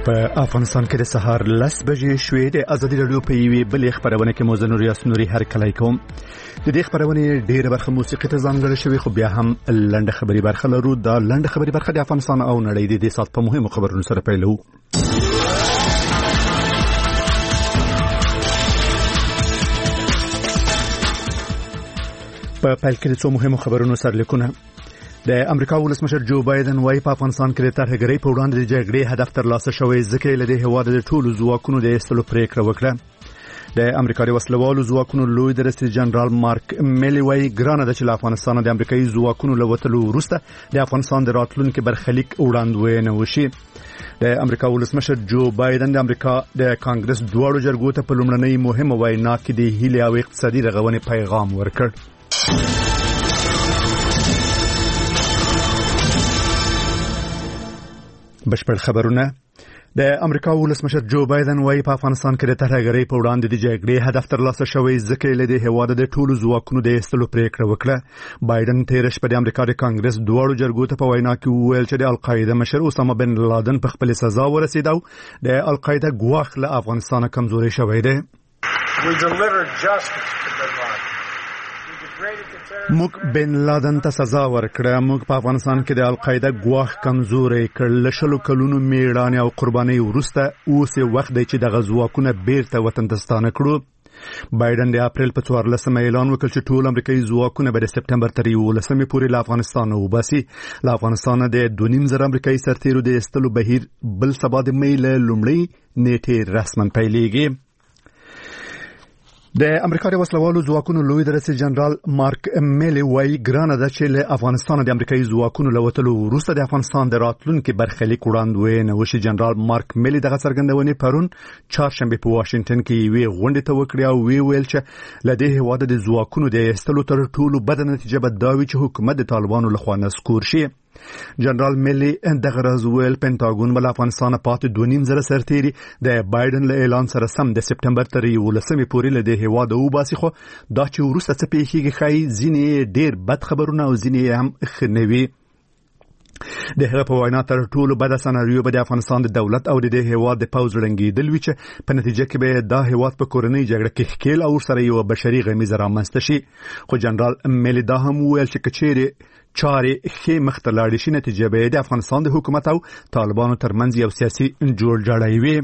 په افغانستان کې د سهار 10 بجې شوې د ازادي راډیو په یوې بلې خبرونه کې موزه نوریاس نوري هرکلی کوم. د دې خبرونه ډېره برخه موسیقي ته ځانګړې شوې، خو بیا هم لنډه خبري برخه لرو. دا لنډه خبري برخه د افغانستان او نړۍ د دې سات په مهمو خبرونو سره پیلو. په پیل کې څو مهمو خبرونو سرلیکونه. د امریکا ولسمشر جو بایدن وايي په افغانستان کې د ترهګرۍ په وړاندې د جګړې هدف ترلاسه شوی، ځکه یې له دې هېواد د ټولو ځواکونو د ایستلو پریکړه وکړه. د امریکا د وسلوالو ځواکونو لوی درستي جنرال مارک میلی وايي ګرانه ده چې له افغانستان د امریکایي ځواکونو له وتلو وروسته د افغانستان د راتلونکي برخلیک وړاندوینه وشي. د امریکا ولسمشر جو بایدن د امریکا د کانګرس دواړو جرګو ته په لومړنۍ مهمه وینا کې د هیلې او اقتصادي رغونې پیغام ورکړ. بشپړ خبرونه. د امریکا ولسمشر جو بایدن وايي په افغانستان کې د ترهګرۍ په وړاندې د جګړې هدف ترلاسه شوی، ځکه یې له دې هېواد د ټولو ځواکونو د ایستلو پریکړه وکړه. بایدن تېره شپه د امریکا د کانګرس دواړو جرګو ته په وینا کې وویل چې د القاعده مشر اسامه بن لادن په خپل سزا ورسېد او د القاعده ګواښ له افغانستان کمزوري شوی دی. موږ بن لادن ته سزا ورکړه. موږ په افغانستان کې د القاعده ګواښ کمزوري کړ. له 20 کلونو میړانې او قربانۍ وروسته اوس وخت دی چې دغه ځواکونه بیرته وطن ته ستانه کړو. بایدن د اپریل په 14 اعلان وکړ چې ټول امریکایي ځواکونه به د سپټمبر تر 11 پورې له افغانستان وباسي. له افغانستان د 2.5 امریکایي سرتیرو د ایستلو بهیر بل سبا د مې له لومړۍ نیټې رسماً پیلېږي. د امریکا د وسلوالو ځواکونو لوی درستي جنرال مارک میلی وايي ګرانه ده چې له افغانستان د امریکایي ځواکونو له وتلو وروسته د افغانستان د راتلونکي برخلیک وړاندوینه وشي. جنرال مارک میلی دغه څرګندونې پرون چهارشنبه په واشنگټن کې یوې غونډې ته وکړې او ویل چې له دې هېواد د ځواکونو د ایستلو تر ټولو بده نتیجه به دا وي چې حکومت د طالبانو لخوا نسکور شي. جنرال میلی دغه راز ویل پینټاګون بل افغانستان پاتې 2.5 سرتیري د بایدن له اعلان سره سم د سپټمبر تر 11 پورې له دې هېواد وباسي، خو دا چې وروسته څه پیښیږي ښایي ځینې ډېر بد خبرونه او ځینې هم ښه نه وي. د هغه په وینا تر ټولو بده سناریو به د افغانستان د دولت او د دې هېواد د پوځ ړنګېدل وي، چې په نتیجه کې به دا هېواد په کورنۍ جګړه کې ښکیل او سره یو بشري غمیزه رامنځته شي. خو جنرال میلی دا هم وویل چې کچېرې چارې ښې مخته لاړې شي، نتیجه به د افغانستان د حکومت او طالبانو ترمنځ یو سیاسي جوړجاړی وي.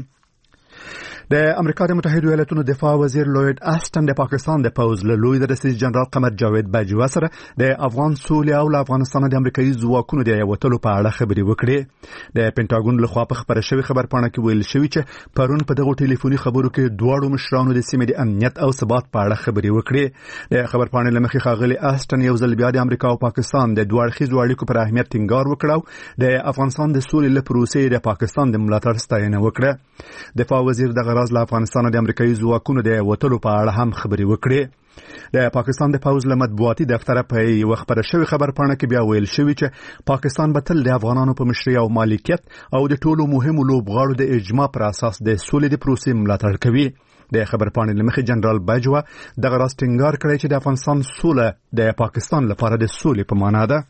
د امریکا د متحده ایالاتونو دفاع وزیر لوید آسټن د پاکستان د پوځ له لوی درستي جنرال قمر جاوید باجوا سره د افغان سولې او له افغانستان د امریکایي ځواکونو د وتلو په اړه خبرې وکړې. د پینټاګون لخوا په خبره شوی خبرپاڼه کې ویل شوی چې پرون په دغه ټلیفوني خبرو کې دواړو مشرانو د سیمې د امنیت او ثبات په اړه خبرې وکړې. د خبرپاڼې لمخې ښاغلي آسټن یو ځل بیا د امریکا او پاکستان د دوه اړخیزو اړیکو پر اهمیت ټینګار وکړ او د افغانستان د سولې له پروسې د پاکستان د ملاتړ ستاینه وکړه. دفاع وزیر دغه راز له افغانستان د امریکایي ځواکونو د وتلو په اړه هم خبرې وکړې. د پاکستان د پوځ له مطبوعاتي دفتره په یو خبره شوی خبرپاڼه کې بیا ویل شوی چې پاکستان به تل د افغانانو په مشرۍ او مالکیت او د ټولو مهمو لوبغاړو د اجماع پر اساس د سولې د پروسې ملاتړ کوي. د خبرپاڼې لمخې جنرال باجوا دغه راز ټینګار کړی چې د افغانستان سوله د پاکستان لپاره د سولې په معنا ده.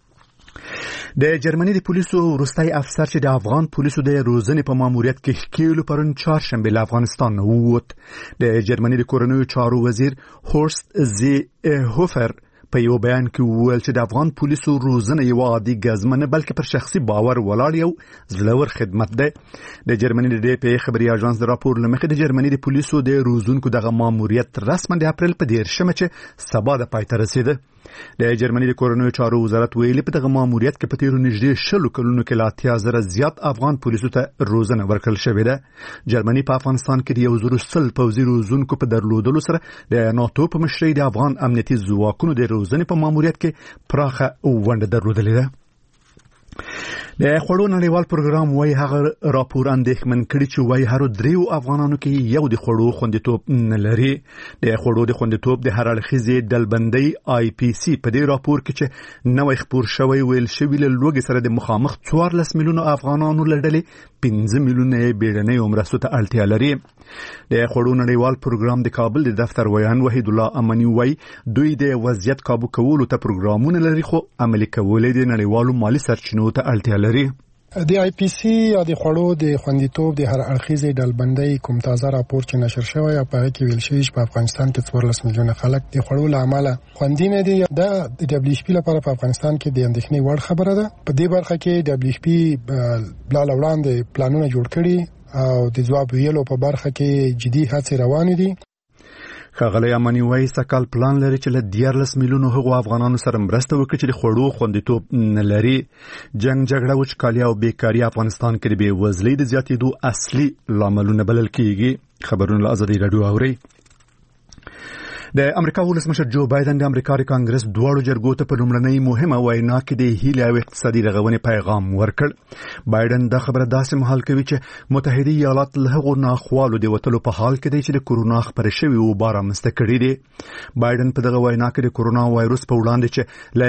د جرمني د پولیسو وروستي افسر چې د افغان پولیسو د روزنې په ماموریت کې ښکیلو پرون چهارشنبه له افغانستان ووت. د جرمني د کورنیو چارو وزیر هورست زی هوفر په یو بیان کې وویل چې د افغان پولیسو روزنه یو عادي ګزمه نه بلکې پر شخصي باور ولاړ یو زړور خدمت دی. د جرمني د ډي پی خبري اژانس د راپور لمخې د جرمني د پولیسو د روزونکو دغه ماموریت رسما د اپریل په 10 چې سبا د پای ته رسیده. د جرمني د کورنیو چارو وزارت ویلي په دغه ماموریت کې په تیرو نږدې 20 کلونو کې لا 80,000 زیات افغان پولیسو ته روزنه ورکړل شوې ده. جرمني په افغانستان کې د 100 پوځي روزونکو په درلودلو سره د ناتو په مشرۍ د افغان امنیتي ځواکونو د روزنې په ماموریت کې پراخه ونډه درلودلې ده. د خوړو نړیوال پروګرام وايي هغه راپور اندېښمن کړي چې وايي هر 3 افغانانو کې یو د خوړو خوندیتوب نه لري. د خوړو د خوندیتوب د هر اړخیزې ډلبندۍ IPC په دې راپور کې چې نوې خبر شوی ویل شوی له لوګي سره د مخامخ 14 میلیونه افغانانو لړلې 15 میلیونه بیړنۍ مرستو ته اړتیا لري. د خوړو نړیوال پروګرام د کابل د دفتر ویان وحید الله امنی وايي دوی د وضعیت قابو کولو ته پروګرامونه لري، خو عملي کول د نړیوالو مالی سرچینو ته اړتیا لري. د آی پی سی یا د خوړو د خوندیتوب د هر اړخیزې ډلبندۍ کوم تازه راپور چې نشر شوی او په هغه کې ویل شوی چې په افغانستان کې 14 میلیونه خلک د خوړو له امله خوندي نه دي. دا د دبليو ایچ پی لپاره په افغانستان کې د اندېښنې وړ خبره ده. په دې برخه کې دبليو ایچ پی بلا وړاندې پلانونه جوړ کړي او د ځواب ویلو په برخه کې جدي هڅې روانې دي. ښاغلی اماني وایي سکهال پلان لري چې له 14 میلیونو هغو افغانانو سره مرسته وکړي چې د خوړو خوندیتوب نه لري. جنګ جګړه وچکالي او بیکاري افغانستان کې د بېوزلۍ د زیاتېدو اصلي لاملونه بلل کېږي. خبرونه له ازادي راډیو اورئ. د امریکا ولسمشر جو بایدن د امریکا د کانګرس دواړو جرګو ته په لومړنۍ مهمه وینا کې د هیلې او اقتصادي رغونې پیغام ورکړ. بایدن دا خبره داسې مهال کوي چې متحده ایالات له هغو ناخوالو د وتلو په حال کې دی چې د کورونا خپرې شوې وبا رامنځته کړې دي. بایدن په دغه وینا کې د کورونا وایروس په وړاندې چې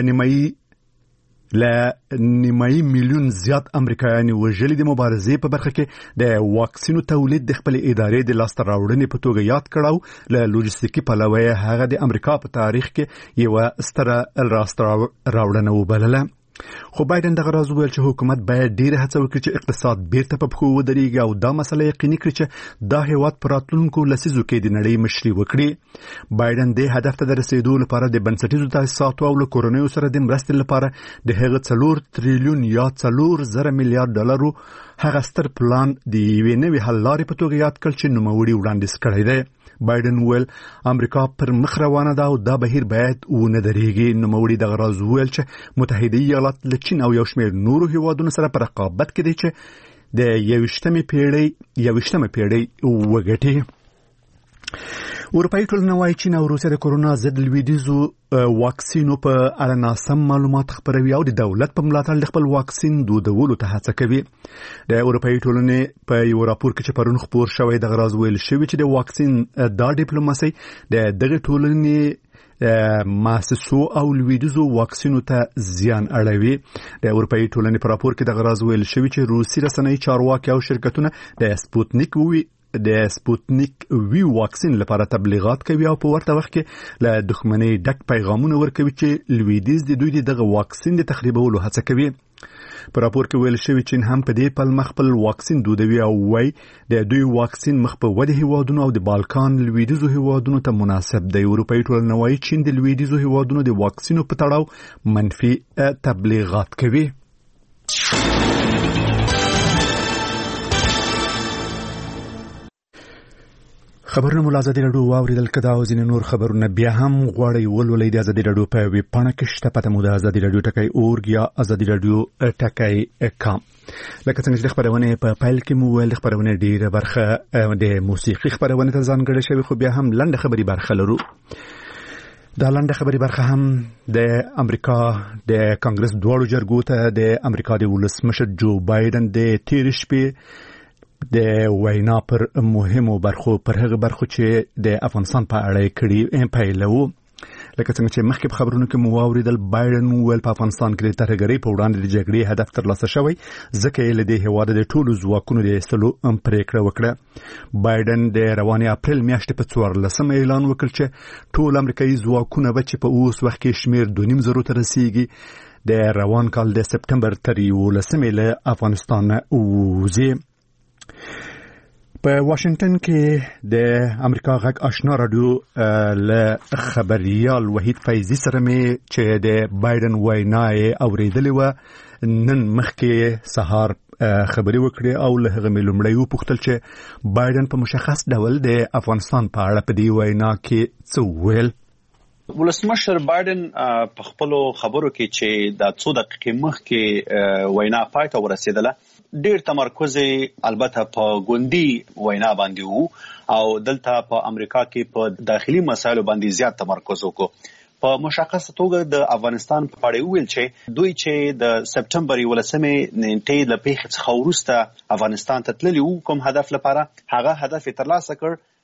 له نیمایي میلیون زیات امریکایان وژلي د مبارزې په برخه کې د واکسینو تولید د خپل ادارې د لاسته راوړنې په توګه یاد کړو. له لوجستیکي پلوه هغه د امریکا په تاریخ کې یو ستره لاسته راوړنه وبلله. خو بایدن دغه راز ویل چې حکومت باید ډیره هڅه وکړي چې اقتصاد بیرته په پښو ودرېږي او دا مسله یقیني کړي چې دا هیواد په راتلونکو لسیزو کې د نړۍ مشري وکړي. بایدن دې هدف ته د رسیدو لپاره د بنسټیزو تاسیساتو او له کورنیو سره د مرستې لپاره د هغه 4 تریلیون یا 4 میلیارډ ډالرو هغه ستر پلان د یوې نوې حل لارې په توګه یاد کړ چې نوموړي وړاندیز کړی دی. بایدن ویل امریکا پر مخ روانه ده او دا بهیر باید ونه درېږي. نوموړي دغه راز ویل چې متحده ایالات له چین او یو شمېر نورو هیوادونو سره په رقابت کې دي چې د 21مې پیړۍ وګټي. اروپایي ټولنه وايي چین او روسیه د کورونا ضد لویدیځو واکسینو په اړه ناسم معلومات خپروي او د دولت په ملاتړ د خپل واکسین دودولو ته هڅه کوي. د اروپایي ټولنې په یو راپور کې چې پرون خپور شوی د غراز ویل شوی چې د واکسین دا ډیپلوماسي د دغه ټولنې مؤسسو او لویدیځو واکسینو ته زیان اړوي. د اروپایي ټولنې په راپور کې د غراز ویل شوی چې روسي رسنۍ چارواکي او شرکتونه د سپوتنیک وی واکسین لپاره تبلیغات کوي او په ورته وخت کې له دښمنۍ ډک پیغامونه ورکوي چې لویدیځ د دوی دغه واکسین د تخریبولو هڅه کوي. په راپور کې ویل شوی چین هم په دې پلمه خپل واکسین دودوي او وايي د دوی واکسین مخ په وده هیوادونو او د بالکان لویدیځو هیوادونو ته مناسب دی. اروپایي ټولنه وايي چین د لویدیځو هیوادونو د واکسینو په تړاو منفي تبلیغات کوي. خبرونه مو ازادي راډیو واوریدل. کدا او ځینې نور خبرونه بیا هم غواړئ ولولئ د ازادي راډیو په ویب پاڼه کې شته. پته مو د ازادي راډیو ټکی اورګ یا ازادي راډیو ټکی کام. لکه څنګه چې خبرونه په فایل کې مو ویل خبرونه ډیره برخه د موسیقي خبرونه ته ځانګړې شوی خو بیا هم لنډه خبري برخه لرو. دا لنډه خبري برخه هم د امریکا د کانګرس دواړو جرګو ته د امریکا د ولسمشر جو بایدن د تیر شپې د وینا پر مهمو برخو پر هغه برخو چې د افغانستان په اړه کړي پیلو. لکه څنګه چې مخکې په خبرونو کې مو واوریدل بایدن ویل په افغانستان کې د ترهګرۍ په وړاندې د جګړې هدف ترلاسه شوی ځکه یې له دې هیواد د ټولو ځواکونو د ایستلو پریکړه وکړه. بایدن د روانې اپریل میاشتې په 14 اعلان وکړ چې ټول امریکایي ځواکونه به چې په اوس وخت کې شمیر 2.5 ته رسیږي د روان کال د سپټمبر تر 11 له افغانستان وځي. په واشنگټن کې د امریکا غږ آشنا رادیو له خبريال وحید فیضی سره مې چې د بایدن وینا اوریدلې و نن مخکې سهار خبري وکړي او له هغه ملمړی وپوښتل چې بایدن په مشخص ډول د افغانستان په اړه په دې وینا کې څه ویل. ولسمشر بایدن په خپل خبرو کې چې د 2 دقیقې مخکې وینا پای ته ورسېدله ډیر تمرکز البته په ګوندی وینا باندې وو او دلته په امریکا کې په داخلي مسایلو باندې زیات تمرکز وکړو. په مشخصه توګه د افغانستان په اړه ویل چې دوی چې د سپټمبر 11 نیټې له پیښې څخه وروسته افغانستان ته تللی وو کوم هدف لپاره هغه هدف ترلاسه کړ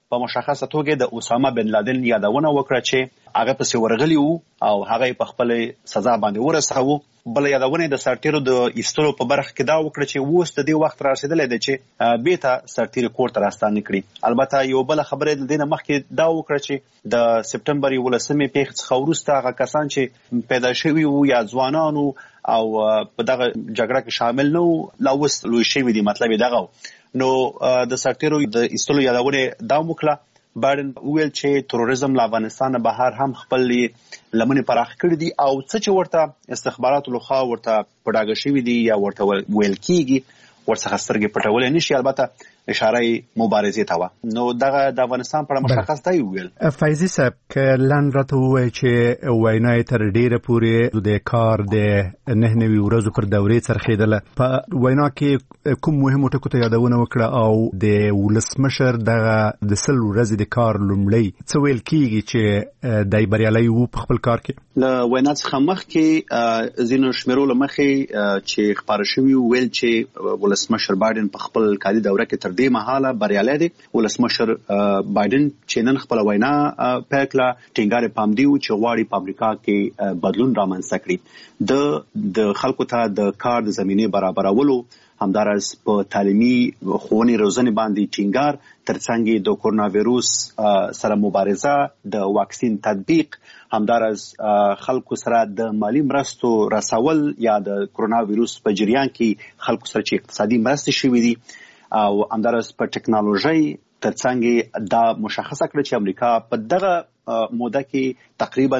په مشخصه توګه د اسامه بن لادن یادونه وکړه چې هغه پسې ورغلی وو او هغه په خپل سزا باندې ورساوه. بل یادونه د سرتیرو د ایستلو په برخه کې دا وکړه چې اوس د دې وخت رارسېدلی دی چې بیرته سرتیري کور ته راستانه کړي. البته یو بل خبره د دې نه مخکې دا وکړه چې د سپټمبر 11 پیښې څخه وروسته هغه کسان چې پیدا شوي وو یا ځوانانو او په دغه جګړه کې شامل نه وو لا اوس لوی شوي دي. مطلب یې دغه نو د سرتیرو د ایستلو یادونه دا وکړه. بایدن ویل چې تروریزم له افغانستان بهر هم خپل لمنې پراخ کړې دي او څه چې ورته استخباراتو لخوا ورته پډاګه شوي دي یا ورته ویل کیږي ورڅخه سترګې پټولې نشي. البته اشاره مبارزې ته و. نو دغه د افغانستان په اړه مشخص دی ویل. فایزي صاحب ک لاند راته وایي چې وینای تر ډیره پورې د کار د 9 ورځې پر دورې څرخیدله. په وینا کې کوم مهم ټکو ته یادونه وکړه او د ولسمشر دغه د 100 ورځې د کار لومړی څه ویل کیږي چې دای بریالي وو په خپل کار کې. له وینا څخه مخکې زینو شمیرو لمخې چې خبر شوی ویل چې ولسمشر بایدن په خپل کالي دوره کې تر دې مهاله بریالي دي. ولسمشر بایدن چې نن خپل وینا پکلا ټینګار پام دی چې غواړي په امریکا کې بدلون رامنځته کړي. د خلکو ته د کار د زمینه برابرولو همدارس په تعلیمي ښوونې روزنې باندې ټینګار ترڅنګ د کرونا وایروس سره مبارزه د واکسین تطبیق همدارس خلکو سره د مالی مرستو رسول یا د کرونا وایروس په جریان کې خلکو سره چې اقتصادي مرستې شوې دي او همدارس په ټکنالوژي ترڅنګ دا مشخصه کړ چې امریکا په دغه موده کې تقریبا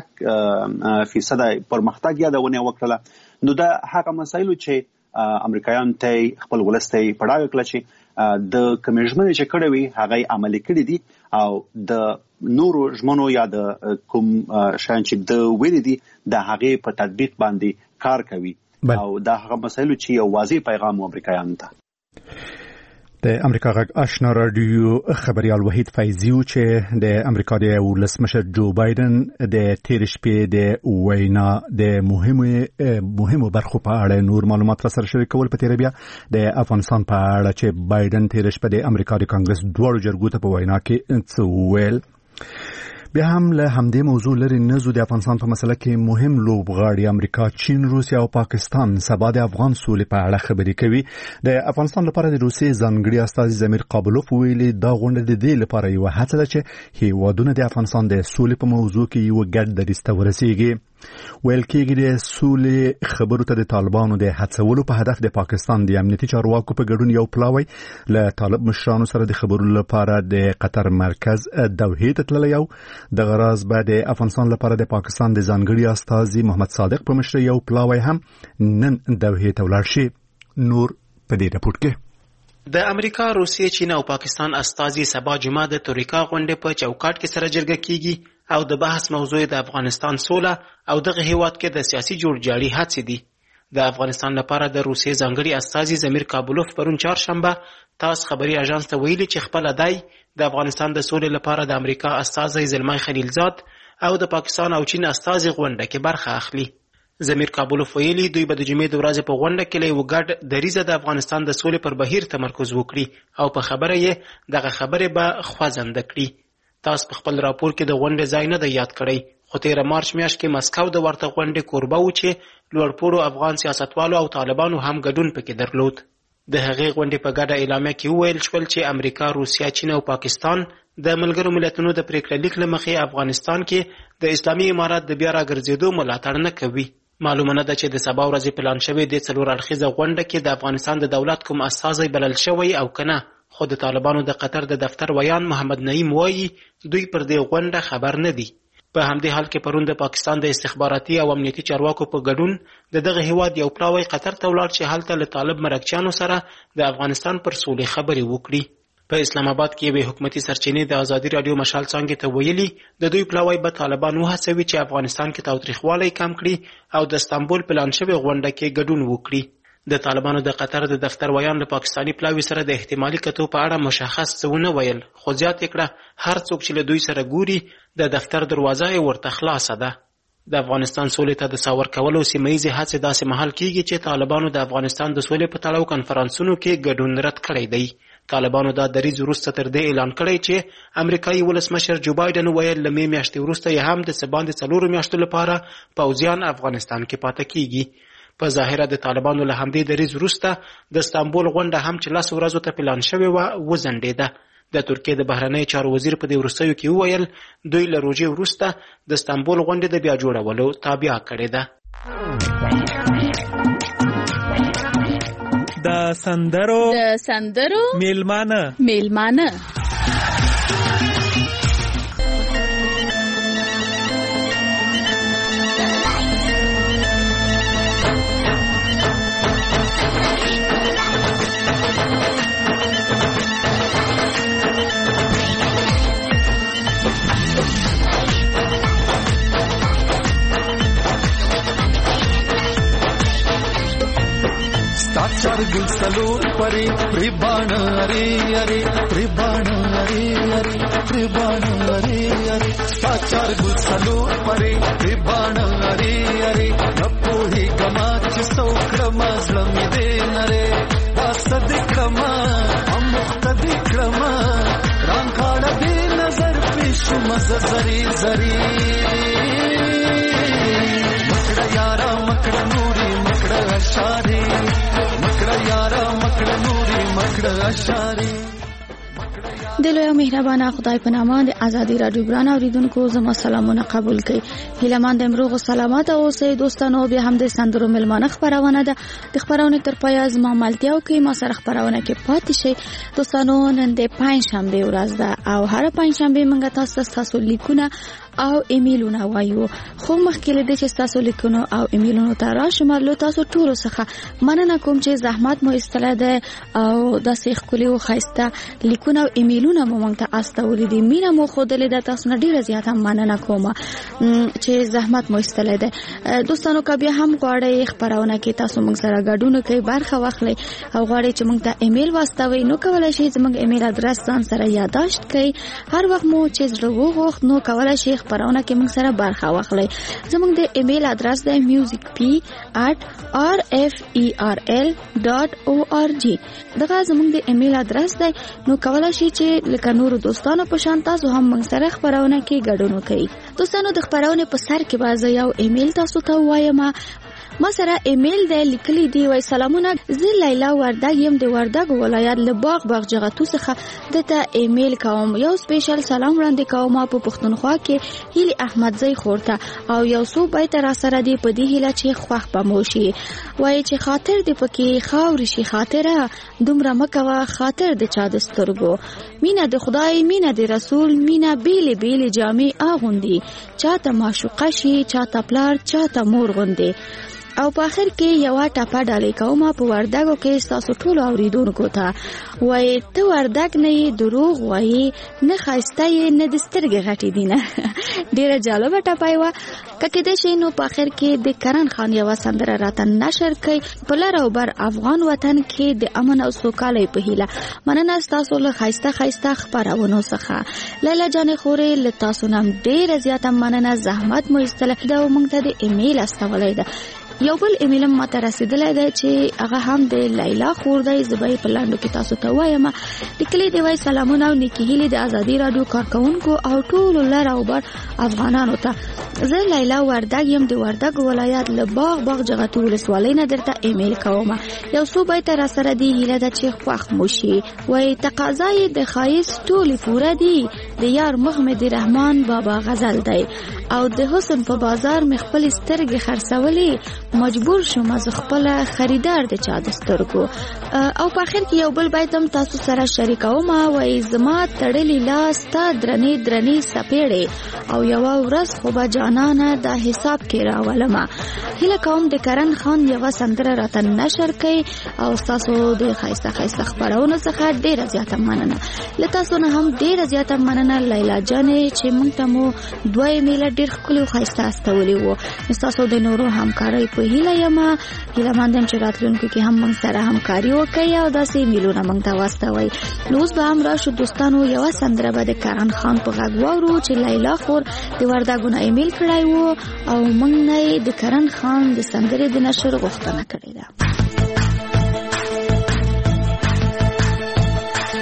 6% پرمختګ یادونه وکړه. نو دا هغه مسایلو چې امریکایان ته خپل ولسته پړاو کړل چې د کمیشن چې کړی وي هغه عملي کړی دي او د نورو ژمنو یا د کوم شان چې د ویل دي د هغه په تطبیق باندې کار کوي او دا هغه مسایلو چې یو واضح پیغام امریکایان ته. د امریکا غږ آشنا رادیو خبريال وحید فایزي چې د امریکا د ولسمشر جو بایدن د تیر شپې د وینا د مهمو برخو په اړه نور معلومات را سره شریکول په تیر بیا د افغانستان په اړه چې بایدن تیر شپه د امریکا د کانګرس دوه جرګو ته په وینا کې څه ویل. بیا هم له همدې موضوع لري نزو د افغانستان په مسله کې مهم لوبغاړي امریکا، چین، روسیا او پاکستان سبا د افغان سولې په اړه خبرې کوي. د افغانستان لپاره د روسیې ځانګړي استازي زمیر قابلوف ویلي دا غونډه د دې لپاره یو هڅه ده چې هیوادونه د افغانستان د سولې په موضوع کې یو ګډ دریځ ته ورسیږي. ویل کېږي د سولې خبرو ته د طالبانو د هڅولو په هدف د پاکستان د امنیتي چارواکو په ګډون یو پلاوی له طالب مشرانو سره د خبرو لپاره د قطر مرکز دوحې ته تللی او د غراض بعد د افغانستان لپاره د پاکستان د ځانګړي استازي محمد صادق په مشرۍ یو پلاوی هم نن دوحې ته ولاړ شي. نور په دې راپور کې د امریکا، روسیې، چین او پاکستان استازي سبا جمعه د توریکا غونډې په چوکاټ کې سره جرګه کیږي او د بحث موضوع د افغانستان سوله او دغه هیواد کې د سیاسي جوړجاړي هڅې دي. د افغانستان لپاره د روسیې ځانګړي استازي زمیر قابلوف پرون چهارشنبه تاس خبري اژانس ته ویلي چې خپل ادای د افغانستان د سولې لپاره د امریکا استازي زلمای خلیلزاد او د پاکستان او چین استازي غونډه کې برخه اخلي. زمیر قابلوف ویلي دوی به د جمعې د ورځې په غونډه کې له یو ګډ دریځه د افغانستان د سولې پر بهیر تمرکز وکړي او په خبره یې دغه خبرې به خوځنده کړي. تاسو په خپل راپور کې د غونډې ځای نه دی یاد کړی، خو تیر مارچ میاشت کې مسکو د ورته غونډې کوربه و چې لوړپوړو افغان سیاستوالو او طالبانو هم ګډون پکې درلود. د هغې غونډې په ګډه اعلامیه کې وویل شول چې امریکا، روسیا، چین او پاکستان د ملګرو ملتونو د پریکړه لیک له مخې افغانستان کې د اسلامي امارات د بیا راګرځېدو ملاتړ نه کوي. معلومه نه ده چې د سبا ورځې پلان شوی د څلور اړخیزه غونډه کې د افغانستان د دولت کوم استازی بلل شوی او کنه، خو د طالبانو د قطر د دفتر ویان محمد نعیم وایي دوی پر دې غونډه خبر نه دي. په همدې حال کې پرون د پاکستان د استخباراتي او امنیتي چارواکو په ګډون دغه هیواد یو پلاوی قطر ته ولاړ چې هلته له طالب مرکچیانو سره د افغانستان پر سولې خبرې وکړي. په اسلام آباد کې یوې حکومتي سرچینې د ازادي راډیو مشال څانګې ته ویلي د دوی پلاوی به طالبان وهڅوي چې افغانستان کې تاوتریخوالی کم کړي او د استانبول پلان شوې غونډه کې ګډون وکړي. د طالبانو د قطر د دفتر ویان له پاکستاني پلاوي سره د احتمالي کتو په اړه مشخص څه ونه ویل، خو زیات یې کړه هر څوک چې له دوی سره ګوري د دفتر دروازه یې ورته خلاصه ده. د افغانستان سولې ته د ساور کولو سیمهیزې هڅې داسې مهال کیږي چې طالبانو د افغانستان د سولې په تړاو کنفرانسونو کې ګډون رد کړی دی. طالبانو دا دریځ وروسته تر دې اعلان کړی چې امریکایي ولسمشر جو بایدن ویل له مې میاشتې وروسته یې هم د څه باندې 4 میاشتو لپاره پوځیان افغانستان کې پاتې کیږي. په ظاهره د طالبانو له همدې دریځ وروسته د استانبول غونډه هم چې 10 ورځو ته پلان شوې وه وځنډېده. د ترکیې د بهرنۍ چارو وزیر په دې وروستیو کې وویل دوی له روژې وروسته د استانبول غونډې د بیا جوړولو تابع کړې ده. د سندرو میلمانه चार गुल सलोर परे प्रिबाण अरे अरे प्रिबाण अरे अरे प्रिबाण अरे अरे चार गुल सलोर परे प्रिबाण अरे अरे नपोही गमाच सौक्रमा जळमिदे नरे वासदिक्रमा अमुक्तदिक्रमा रांकाळ दे नजर पेशु मज जरी जरी मकड़ यारा मकड़ नूरी मकड़ अशारी د لوی او مهربانه خدای په نامه د ازادي رادیو ګران اوریدونکو زما سلامونه قبول کړئ. هیله مند امروغ سلامات اوسئ دوستانو. بیا هم د سندرو میلمانه خبرونه ده. د خبرونه تر پای زما ملتیا کوي ما سره خبرونه کې پاتې شي دوستانو. نن د پنځشنبه ورځ ده او هر پنځشنبه موږ تاسو لیکونه او ایمیلونه وایو. خو مخکې له دې چې تاسو لیکونه او ایمیلونه ته راشم له تاسو ټول څخه مننه کوم چې زحمت مو ایستله ده او داسې ښکلي او ښایسته لیکونه او ایمیلونه مو موږ ته استولې دي. مینه مو ښودلې ده. تاسو نه ډېره زیاته مننه کوم چې زحمت مو ایستلی ده. دوستانو که بیا هم غواړئ خپرونه کې تاسو موږ سره ګډون کوئ برخه واخلئ او غواړئ چې موږ ته ایمیل واستوئ نو کولی شئ زموږ ایمیل ادرس ځان سره یادداشت کړئ. هر وخت مو چې زړه وغوښت نو کولی شئ خبرونه کې موږ سره برخه واخلئ. زموږ د ایمیل ادرس دی musicp@rferl.org. دغه زموږ د ایمیل ادرس دی. نو کولی شئ چې لکه نورو دوستانو په شان تاسو هم موږ سره خبرونه کې ګډون وکړئ. دوستانو د خبرونه په سر کې به زه یو ایمیل تاسو ته وایم. ما سره ایمیل دی لیکلی دی وای سلامونه زه لیلا وردګ یم د وردګ ولایت له باغ جغتو څخه دته ایمیل کوم. یو سپیشل سلام وړاندې کوم په پښتونخوا کې هیلی احمدزی خورته او یو څو بیت را سره دی په دې هیله چې خوښ پموشي. وای چې خاطر دی پکې خاور شي خاطره دومره مکوه خاطر د چا د سترګو. مینه د خدای مینه د رسول مینه بیل بیل جامې اغوندي چاته معشوقه شي چاته پلار چاته مور غوندي. او په اخر کې یو ټاپه ډالې کومه په وردګو کې تاسو ټول اوریدونکو ته وای ته وردګ نه دروغ وای نه خاسته نه د سترګې غټې دي نه. ډیره جالبه ټاپه و ککې د شینو په اخر کې د کرن خان یو سندره راته نشر کړي په لار او بر افغان وطن کې د امن او سوکالۍ په هیله. مننه تاسو له خاسته خبرونو څخه. لیلا جان خورې له تاسو نام ډیره زیاته مننه. زحمت مو ایستله دا موږ ته د ایمیل استولې ده. یو بل ایمیل ما ته رسیدلی دی چې هغه هم د لیلا خور دی. زه به په لاندو کې تاسو ته وایم. لیکلی دی وای سلامونه او نیکې هیلې د ازادي راډیو کارکونکو او ټولو لر او بر افغانانو ته. زه لیلا وردګ یم د وردګ ولایت له باغ جغتو ولسوالۍ نه درته ایمیل کوم. یو څو بیت را سره دی هیله ده چې خوښ مو شي. وای تقاضای د ښایست ټولې پوره دي د یار مخ مې د رحمان بابا غزل دی او د حسن په بازار مې خپل سترګې خرڅولې مجبور شوم از خپل خریدار د چا د سترګو. او په اخر کې یو بل بیت هم تاسو سره شریکوم. وای زما تړلې لاس تا درنې سپېړې او یو ورځ خو به جانانه د حساب کې راولم. هیله کوم د کرن خان یو سندره راته نشر کړي او تاسو د خایسته خبرونو څخه ډیره زیاته مننه. له تاسو نه هم ډیره زیاته مننه لیلا جانې چې موږ ته مو دوه ایمیل ډیر ښکلي او خایسته استولي وو. تاسو د نورو همکارۍ په هیله یم. هیله مندم چې راتلونکي کې هم موږ سره همکاري وکړي او داسې ایمیلونه موږ ته واستوئ. نو اوس به هم راشو دوستانو یو سندره به د کرن خان په غږ واورو چې لیلا خور د وردګونه ایمیل کړی وو او موږ نه د کرن خان د سندرې د نشر غوښتنه کړې ده.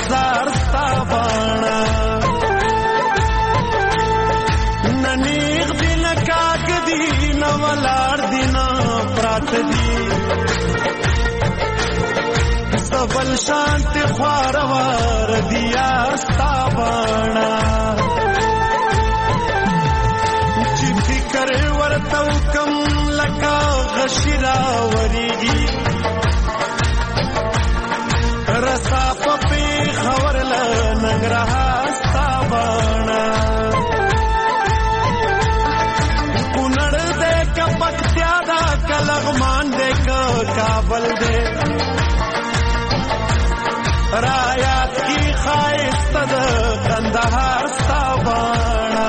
گزار ستا بانا ننیغ دین کاک دین ولار دین پرات دی سبل شانت خواروار دیا ستا بانا چی فکر ورتو کم لکا غشرا وریگی رسا پپی خور لنگرہا ستا بانا کنڑ دے کا پکتیادا کا لغمان دے کا کابل دے رایات کی خائست دا کندہار ستا بانا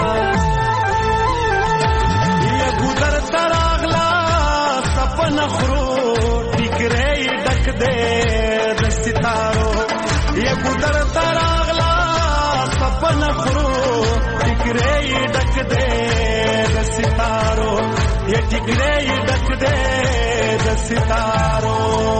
یہ گدر تراغلا سپن خرو ٹکرے ڈک دے ستارو یہ گدر تراغلا سپن خرو ٹکرے ڈک دے ستارو یہ ٹکرے ڈک دے ستارو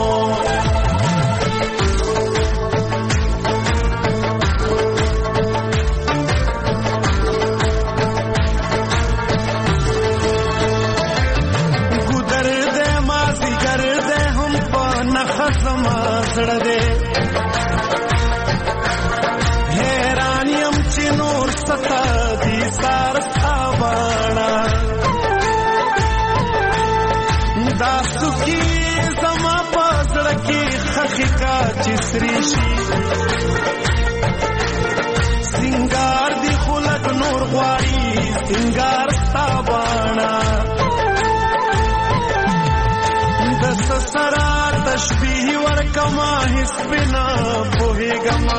گدر دے مازی گر دے ہم پا نخصم زڑ دے حیرانیم چی نور ستا دی سار سابانا داستو کی زما پازڑ کی خخی کا چسریشی سنگار دی خلق نور غواری سنگار سابانا دس سرا تشبیح ورکما حسبنا پوہی گما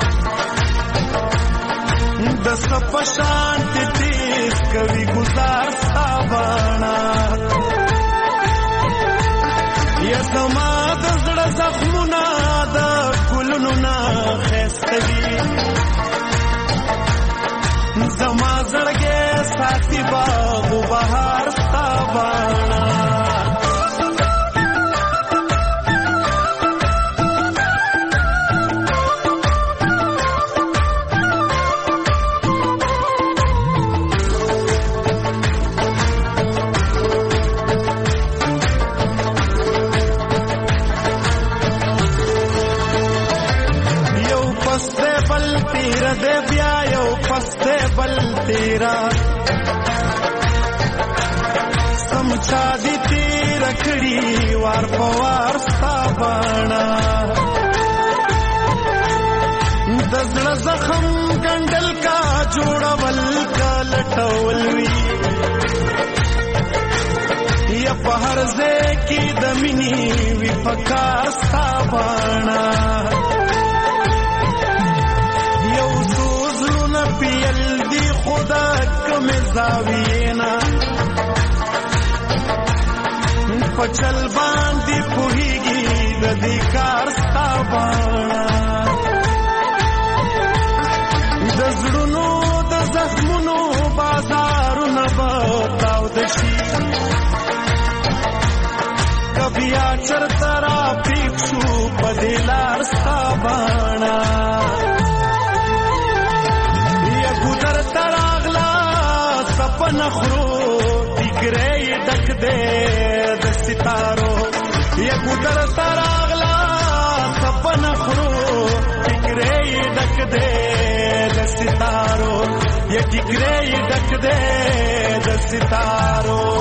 دس پشانت تیز کبھی گزار سابانا یا زما دزڑ زخمنا دا گلننا خیستگی زما زڑگے ساتی باغ و بہار سابانا دے بیا یو پستے بل تیرا سمچا دی تیر کھڑی وار پوار ستا بانا دزڑ زخم گنڈل کا جوڑا ول کا لٹولوی یا پہر زے کی دمینی وی پکار ستا بانا پیل دی خدا کم زاوینا پچل باندی پوہیگی ردی کار ستا بانا دزڑنو دزخمنو بازارو نبتاو دشی کبھی آچر ترا پیکشو پدیلار ستا بانا گدر تراغلا سپن خرو ٹکرے ڈک دے ستارو یہ گدر تراغلا سپن خرو ٹکرے ڈک دے ستارو یہ ٹکرے ڈک دے ستارو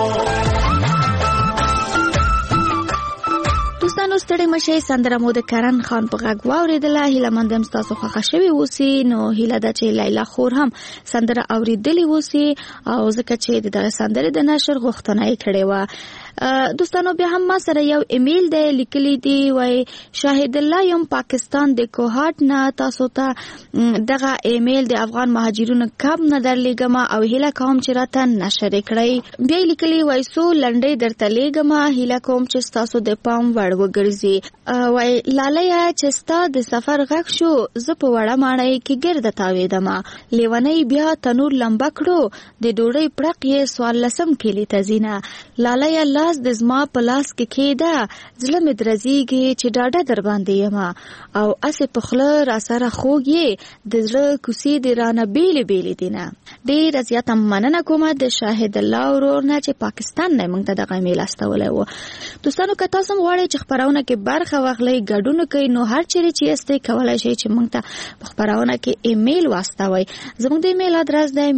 دوستانو ستړي مشه سندره مو د کرن خان په غږ واوریدله. هیله مندم تاسو خوښه شوي اوسئ. نو هیله ده چې لیلا خور هم سندره اوریدلې اوسي او ځکه چې دغه سندره د نشر غوښتنه یې کړې وه. دوستانو بیا هم ما سره یو ایمیل دی لیکلی دی وای شاهد الله یم پاکستان د کوهاټ نه تاسو ته دغه ایمیل د افغان مهاجرونو کب نه درلېږم او هیله کوم چې راته نشر کړئ. بیا لیکلی وای سو لنډۍ درته لېږم هیله کوم چې تاسو د پام وړ وګرځي. وای لاله چې ستا د سفر غږ شو زه په وړه ماڼۍ کې ګرده تاوېدم لیونۍ بیا تنور لمبه کړو د ډوډۍ پړق یې 14 کلی ته ځینه لاله لاس د زما په لاس کې کېده زړه مې درزيږي چې ډاډه در باندې یم او اسې په خوله را سره خوږ یې د زړه کوڅې دې رانه بیلې بیلې دي نه. ډېره زیاته مننه کوم د شاهد الله ورور نه چې پاکستان نه موږ ته دغه ایمیل استولی و. دوستانو که تاسو هم غواړئ چې خپرونه کې برخه واخلئ ګډون کوئ نو هر چیرې چې یاستئ کولی شئ چې موږ ته په خپرونه کې ایمیل واستوئ. زموږ د ایمیل ادرس دی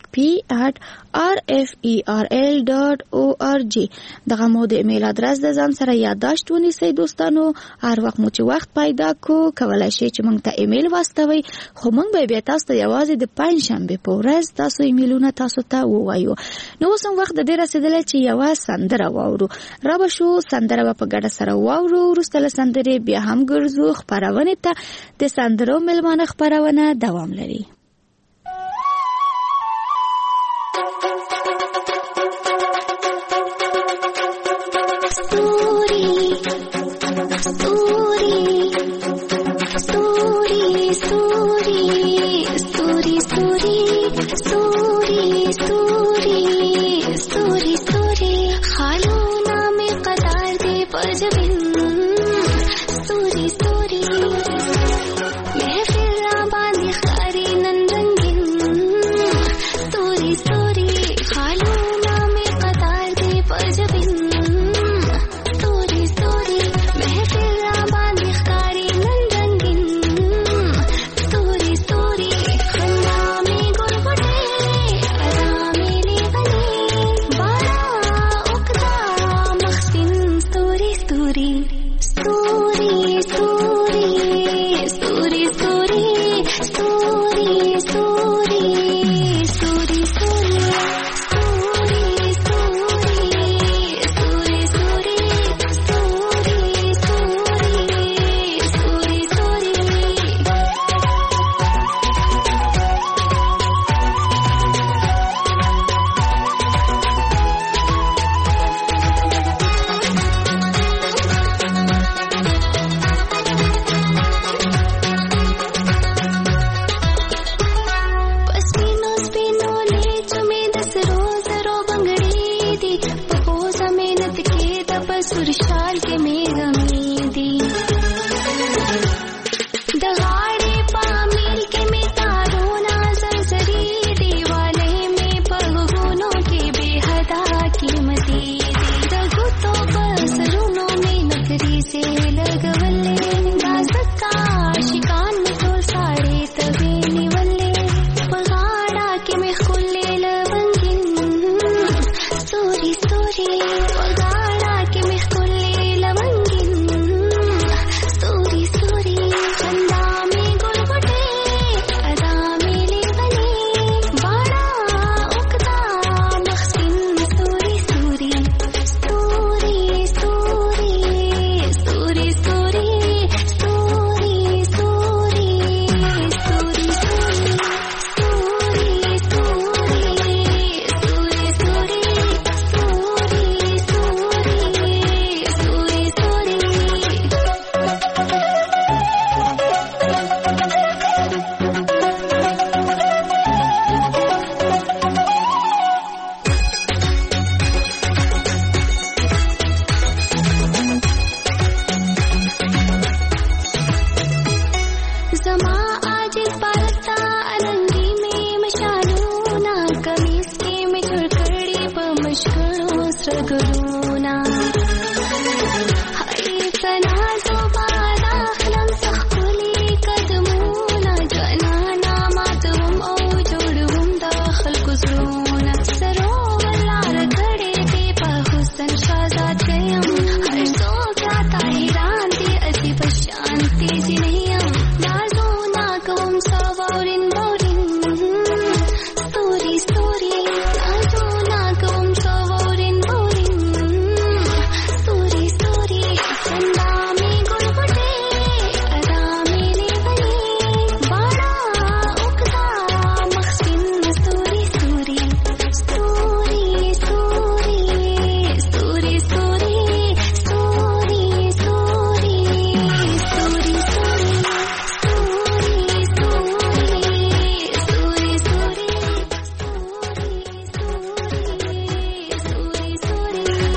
musicp@rferl.org. دغه مو د ایمیل ادرس د ځان سره یادداشت ونیسئ دوستانو. هر وخت مو چې وخت پیدا کو کولی شئ چې موږ ته ایمیل واستوئ خو موږ به بیا تاسو ته یوازې د پنجشنبې په ورځ تاسو ایمیلونه تاسو ته ووایو. نو اوس هم وخت د دې رسېدلی چې یوه سندره واورو. را به شو سندره به په ګډه سره واورو. وروسته له سندرې بیا هم ګرځو خپرونې ته. د سندرو مېلمانه خپرونه دوام لري.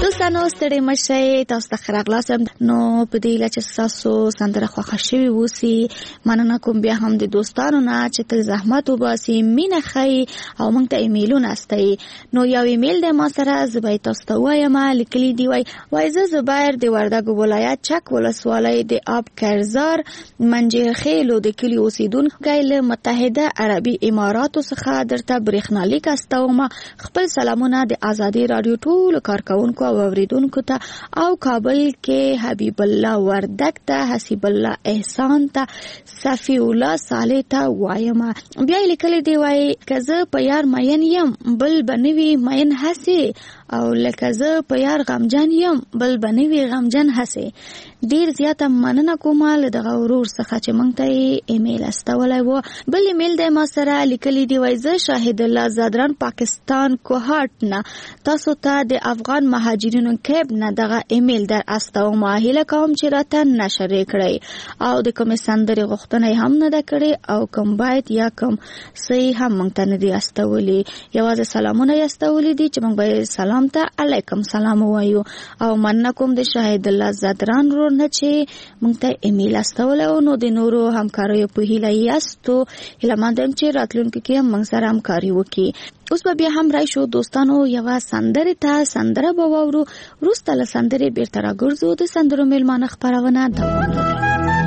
دوستانو ستړي مشه تاسو ته خراغلاسم نو په دې لچ تاسو سندره خوښ شوي وسی مننه کوم بیا هم د دوستانو نه چې تل زحمت وباسي مینه خي او موږ ته ایمیلونه استي نو یو ایمیل د ما سره زبای تاسو ته وایم لیکلي دی وای زبیر د وردګ ولایت چک ولسوالۍ د آب کرزار منجر خیلو د کلی اوسیدونکو له متحده عربي اماراتو څخه درته برېښنالیک استوم خپل سلامونه د ازادي رادیو ټول کارکونکو او اوریدونکو ته او کابل کې حبیب الله وردک ته حسیب الله احسان ته صفی الله صالح ته وایم بیا لیکل دی وای کزه په یار مین یم بل بنوي مین هسي او لکه زه په یار غمجن یم بل بنوي غمجن هسي ډیر زیاته مننه کوم له دغه ورور څخه چې مونږ ته ایمیل استولای وو بل ایمیل د ما سره لیکلی دی وای زه شاهد الله زادران پاکستان کوهات نه تاسو ته د افغان مهاجرینو کیب نه دغه ایمیل در استوم هله کوم چې راته نشر کړی او د کوم سندري غوښتنه هم نه ده کړی او کوم باید یا کوم صحیح هم مونږ ته نه دی استولی یوازې سلامونه استولی دي چې مونږ به سلام ته علیکم سلام وایو او مننه کوم د شاهد الله زادران رو نه چې مونږ ته ایمیل استوله نو د نورو همکاریو په هیله یاستو هیله مندم چې راتلونکي کې هم مونږ سره همکاري وکړي اوس به بیا هم راشو دوستانو یو سندره به واورو وروسته له سندرې بیرته راګرځو د سندرو میلمانه خپرونه دوام لري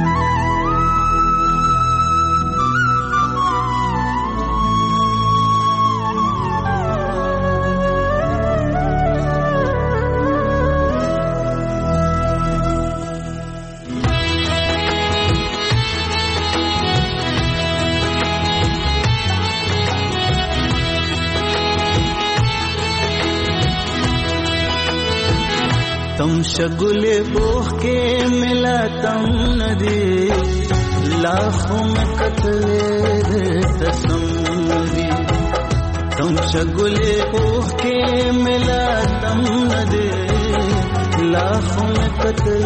تم شگل بوخ کے ملا تم ندی لاکھوں میں قتل تصوری تم شگل بوخ کے ملا تم ندی لاکھوں میں قتل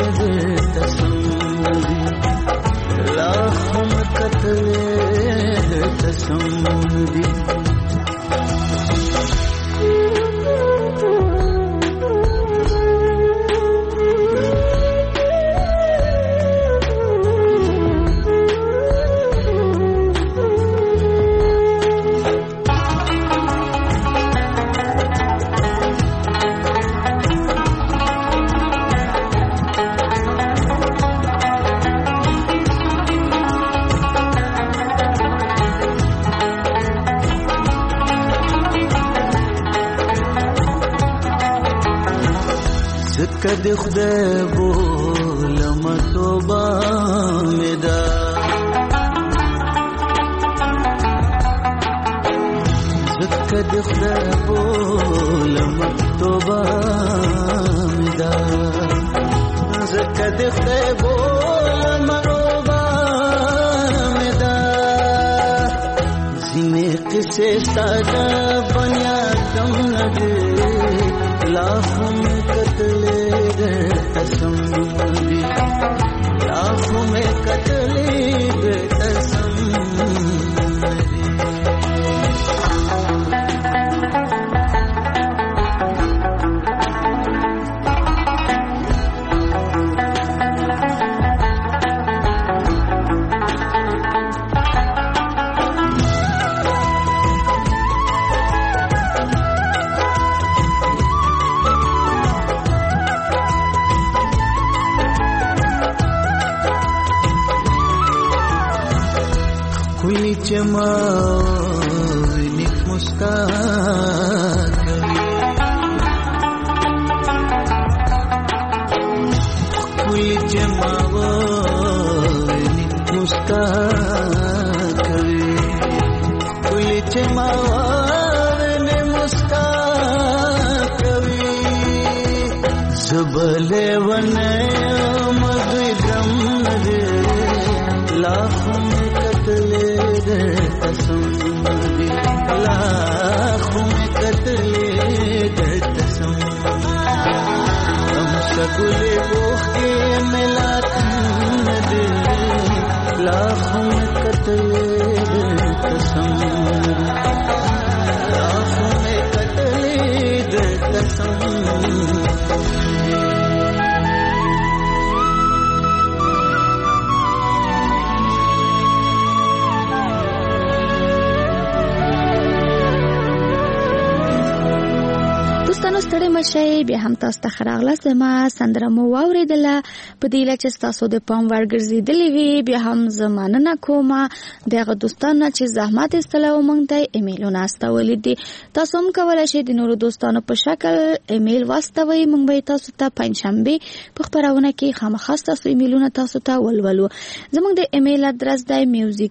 تصوری لاکھوں میں قتل تصوری کد خدای بولم توبه مدا کد خدای بولم توبه مدا کد خدای بولم توبه مدا زینه قصه ساده بنیا کم نده لاکھوں میں قتل تصوری لاکھوں میں قتل جمالك مستقبل كل جمالك مستقبل كل جمالك مستقبل زبل ونعم غم لاکھوں قتل تصوری لاکھوں میں قتل تصوری ہم شگل بوخ کے ملا تم دے لاکھوں میں قتل تصوری لاکھوں میں قتل قسم دوستانو ستړي مشئ بیا هم تاسو ته خراغلاست ما سندره مو واوریدله په دې لچ تاسو د پام ورګرځیدلې وی بیا هم زمانه کومه دغه دوستانو چې زحمت استلو مونږ ته ایمیلونه استولې دي تاسو هم کولای شئ د نورو دوستانو په شکل ایمیل واستوي مونږ به تاسو ته پنځشنبه په خبرونه کې خامخا تاسو ایمیلونه تاسو ته ولولو زموږ د ایمیل ادرس دی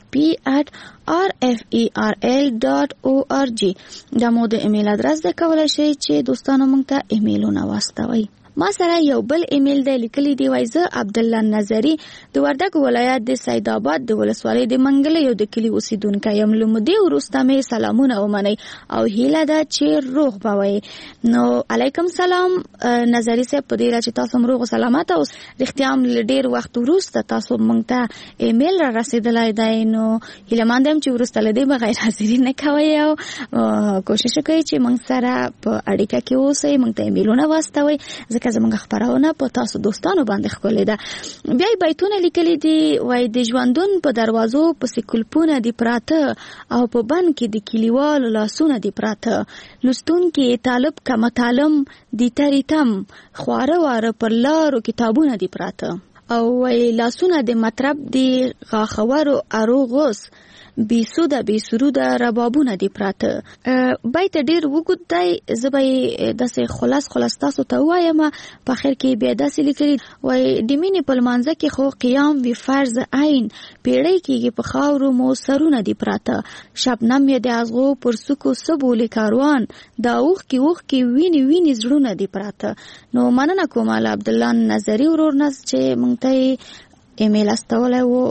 musicp@rferl.org دا مو د ایمیل ادرس د کولای شئ چې دوستانو مونږ ته ایمیلونه واستوي ما سره یو بل ایمیل دی لیکلی دی وایزه عبد الله نظری د وردګ ولایت د سید آباد د ولسوالۍ د منګل یو د کلی اوسیدونکو یم لمدي ورسته مې سلامونه ومني او هیله ده چې روغ بوي نو علیکم سلام نظری صاحب په دې را چې تاسو روغ سلامت او رښتیا هم ډیر وخت ورسته تاسو مونږ ته ایمیل را رسیدلای دی نو هیله مندم چې ورسته لدی بغیر حاضری نه کوي او کوشش کوي چې مونږ سره په اړیکه کې اوسئ مونږ ته ایمیلونه واستوي که زمونږ خبرونه په تاسو دوستانو باندې ښکلې ده بیا بیتونه لیکلي دي وای د ژوندون په دروازو پسې کلپونه دي پراته او په بند کې د کلیوالو لاسونه دي پراته لوستونکي طالب کم تعلم دي تریتم خواره واره پر لارو کتابونه دي پراته او وای لاسونه د مطرب دي غاخورو اروغوس بی سوده بی سروده ربابونه دی پراته بیت ډیر وګد دی زبې داسې خلاص تاسو ته وایم په اخر کې بیا داسې لیکلي وای د مینې په لمانځه کې خو قیام وی فرض عین پیړۍ کېږي په خاورو مو سرونه دی پراته شبنم یې د ازغو پر سکو سبول کاروان دا اوخ کې ویني زړونه دی پراته نو مننه کوم عبد الله نظری ورورنس چې مونږ ته ایمیل استولای وو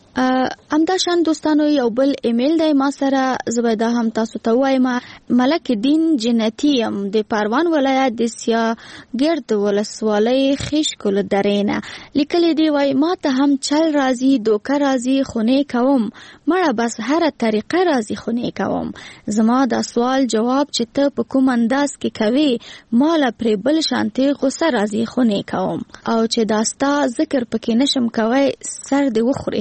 امدا شان دوستانو یو بل ایمیل دی ما سره زبیده هم تاسو ته وایم ملک دین جنتی ام د پروان ولایت د سیا ګرد ولسوالۍ خشکل درینه لیکلی دی وای ما ته هم چل راضی دوکه راضی خونه کوم مړه بس هر طریقه راضی خونه کوم زما دا سوال جواب چې ته په کوم انداز کې کوي مال پر بل شانتي غوسه راضی خونه کوم او چې داستا ذکر پکې نشم کوي سر دی وخوري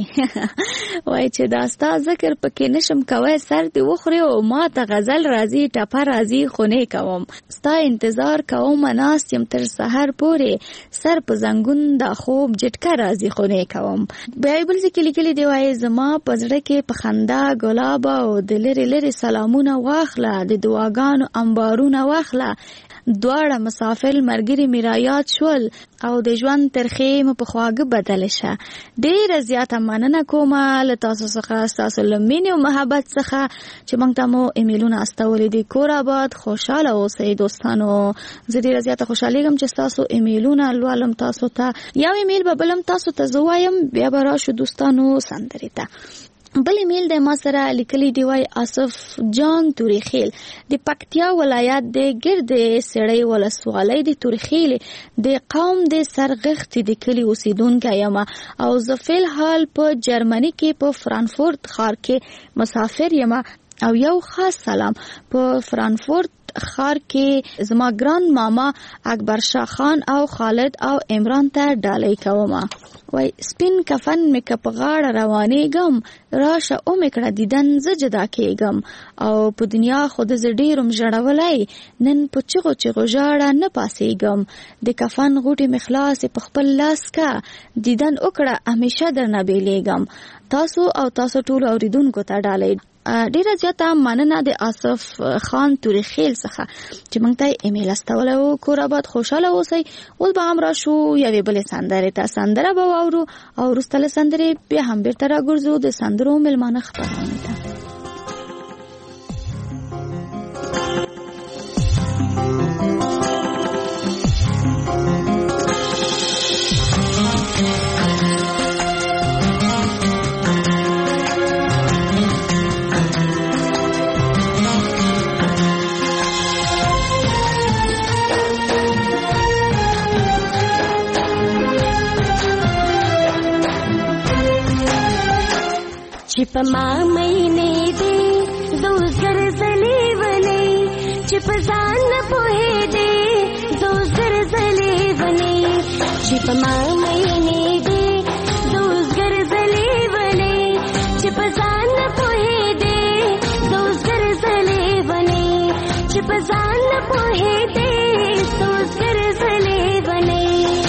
وای چې داستا ذکر پکې نشم کوي سر دی وخوري او ما ته غزل راضی ټپه راضی خونه کوم ستا انتظار کوم ناس يم تر سحر پورې سر په زنګون دا خوب جټکا راضی خونه کوم بایبل ذکر لیکلی دی وای زما پزړه کې په خندا ګلاب او د لری سلامونه واخله د دعاګانو انبارونه واخله دواړه مسافر مرګري میرایات شول او د ژوند ترخې م په خواږه بدل شه ډیر زیاته مننه کوم له تاسو څخه تاسو لمینه او محبت څخه چې موږ ته مو ایمیلونه استولې دي کور آباد خوشاله اوسئ دوستانو زه ډیر زیاته خوشاله یم چې تاسو ایمیلونه لولم تاسو ته یو ایمیل به بلم تاسو ته زوایم بیا به راشو دوستانو سندري ته بل ایمیل د ما سره لیکلی دی وای آصف جان توریخیل د پکتیا ولایت د ګرد سړی ولسوالۍ د توریخیل د قوم د سرغخت د کلی اوسیدونکو یم او زه فل حال په جرمني کې په فرانکفورت ښار کې مسافر یم او یو خاص سلام په فرانکفورت خار کې زما ګران ماما اکبر شاه خان او خالد او عمران ته ډالۍ کوم وای سپین کفن مې کپ غاړه روانېږم راشه او مې کړه دیدن زه جدا کېږم او په دنیا خود ز ډېرم ژړولای نن په چغو ژړه نه پاسېږم د کفن غوټې مې خلاصې په خپل لاس کا دیدن وکړه همیشه درنه بیلېږم تاسو او تاسو ټول اوریدونکو ته ډالۍ ډیره زیاته مننه د آصف خان توریخیل څخه چې موږ ته ایمیل استولو کور آباد خوشاله اوسئ اوس به هم راشو یوې بلې سندرې ته سندره به واورو او وروسته له سندرې بیا هم بیرته راګرځو د سندرو مېلمانه خپرونې ته چې په ما مینې دې دوزګر زلې ولې چې چې په ځان نه پوهېدې دوزګر زلې ونې چې په ما مینې دې دوزګر زلې ونې چې په ځان نه پوهېدې دوزګر زلې ونې چې په ځان نه پوهېدې دوزګر زلې ونې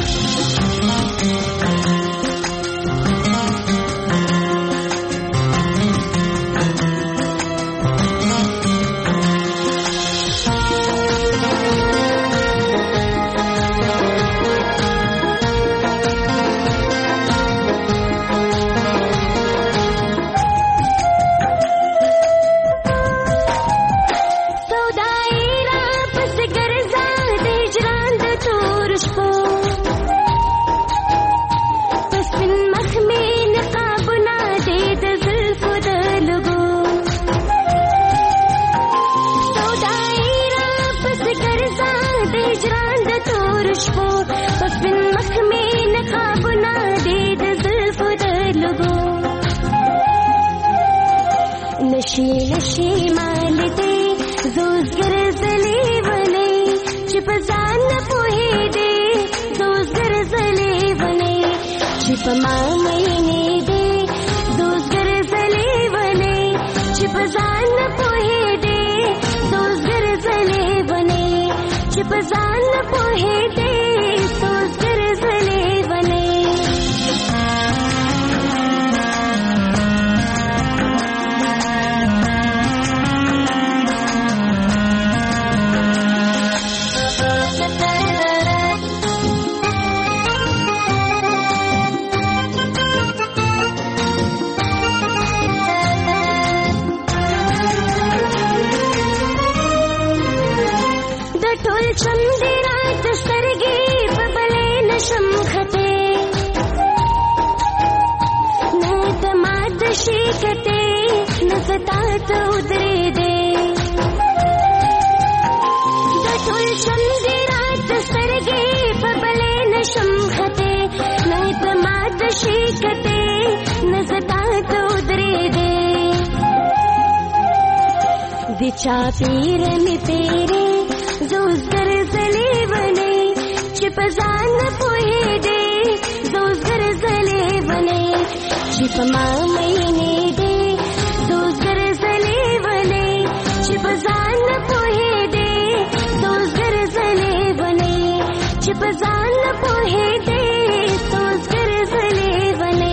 نشي مالته دوزګر زلې ونې چې په ځان نه پوهېدې دوزګر زلې ونې چې په ما مینې دې دوزګر زلې ونې چې په ځان نه پوهېدې دوزګر زلې ونې چې په ځان نه پوهېدې دوزګر زلې ونې چندې رات سترګې په بلې نشم خطې نه ته مات شي کتې نه ستا ته ودرېدې د ټول چندې رات سترګې په بلې نشم خطې نه ته مات شي کتې نه ستا ته ودرېدې د چا پیر مې پیرې دوزګر زلې ونې چې په ځان نه پوهېدې دوزګر زلې ونې چې په ما مینې دې دوزګر زلې ونې چې په ځان نه پوهېدې دوزګر زلې ونې چې په ځان نه پوهېدې دوزګر زلې ونې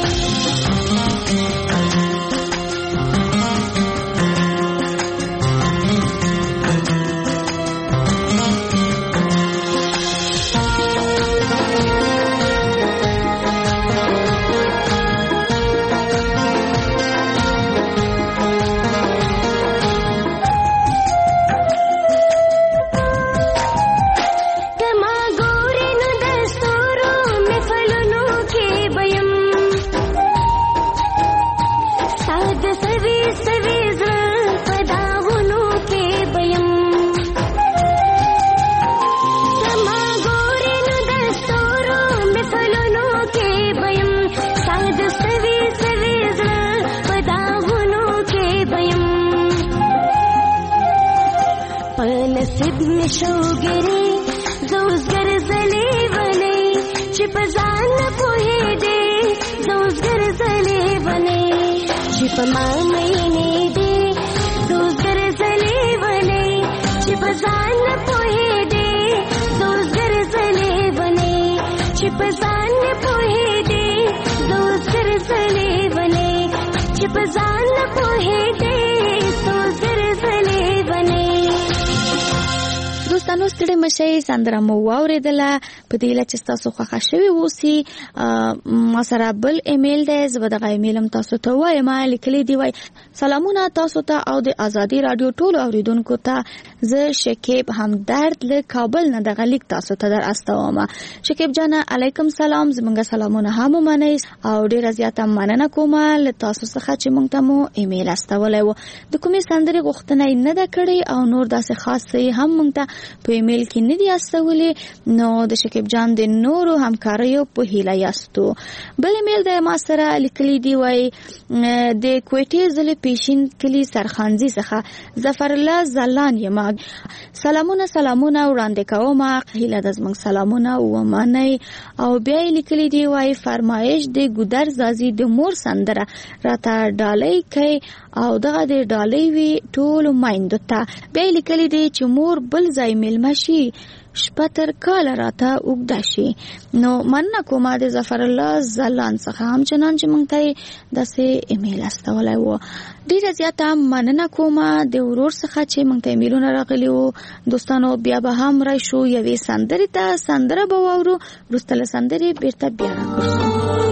شوګری دوزګر زلې ونې چې په ځان نه پوهېدې دوزګر زلې ونې چې په ما مینې دې دوزګر زلې ونې چې په ځان نه پوهېدې دوزګر زلې ونې چې په ځان نه پوهېدې دوزګر زلې ونې چې په ځان نه پوهېدې دوزګر زلې ونې دوستانو ستړي مشئ سندره مو واورېدله په دې چې تاسو خوښه شوي اوسئ ما سره بل ایمیل دی زه به دغه ایمیل هم تاسو ته وایم لیکلی دی وای سلامونه تاسو ته او د ازادي رادیو ټولو اوریدونکو ته زه شکیب همدرد له کابل نه دغه لیک تاسو ته در استوم شکیب جان علیکم سلام زمونږ سلامونه هم منئ او ډیره زیاته مننه کوم له تاسو څخه چې مونږ ته مو ایمیل استولی و د کومې سندرې غوښتنه نه ده کړې او نور داسې خاص هم مونږ ته په ایمیل ایمیل کې نه دی استولې نو د شکیب جان د نورو همکاریو په هیله یاستو. بل ایمیل د ما سره لیکلی دی وای د کوټې ضلع پیشین کلی سرخانزي څخه ظفر الله زلان یم. سلامونه وړاندې کوم. هیله د زموږ سلامونه ومنئ. او بیا لیکلی دی وای فرمایش د ګودر زازي د مور سندره راته ډالۍ کوي او دغه د ډالۍ وی ټول مایندو ته. بیا لیکلی دی چې مور بل ځای ملما شي شپه تر کاله راته اوږده شي. نو مننه کومه د ظفر الله زلان څخه همچنان چې موږ ته داسې ایمیل استولی و. ډېره زیاته مننه کومه د ورور څخه چې موږ ته ایمیلونه راغلي وو. دوستانو بیا به هم راشو یوې سندرې ته. سندره به واورو، وروسته له سندرې بیرته بیا راګرځو.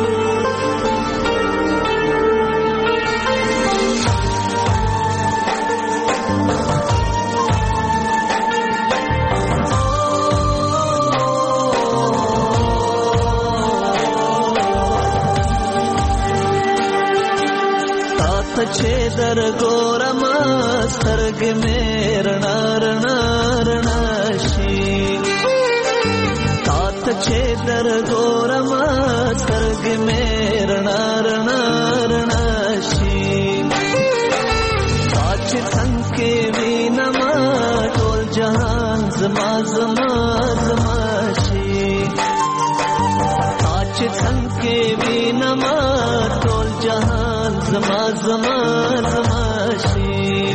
چې در ګورم سترګې مې رڼا رڼا رڼا شي. تاته چې در ګورم سترګې مې رڼا رڼا رڼا شي. تا چې څنګه کې وینم ټول جهان زما زما زما شي. تا چې څنګه کې وینم ټول جهان زما زما زما شي.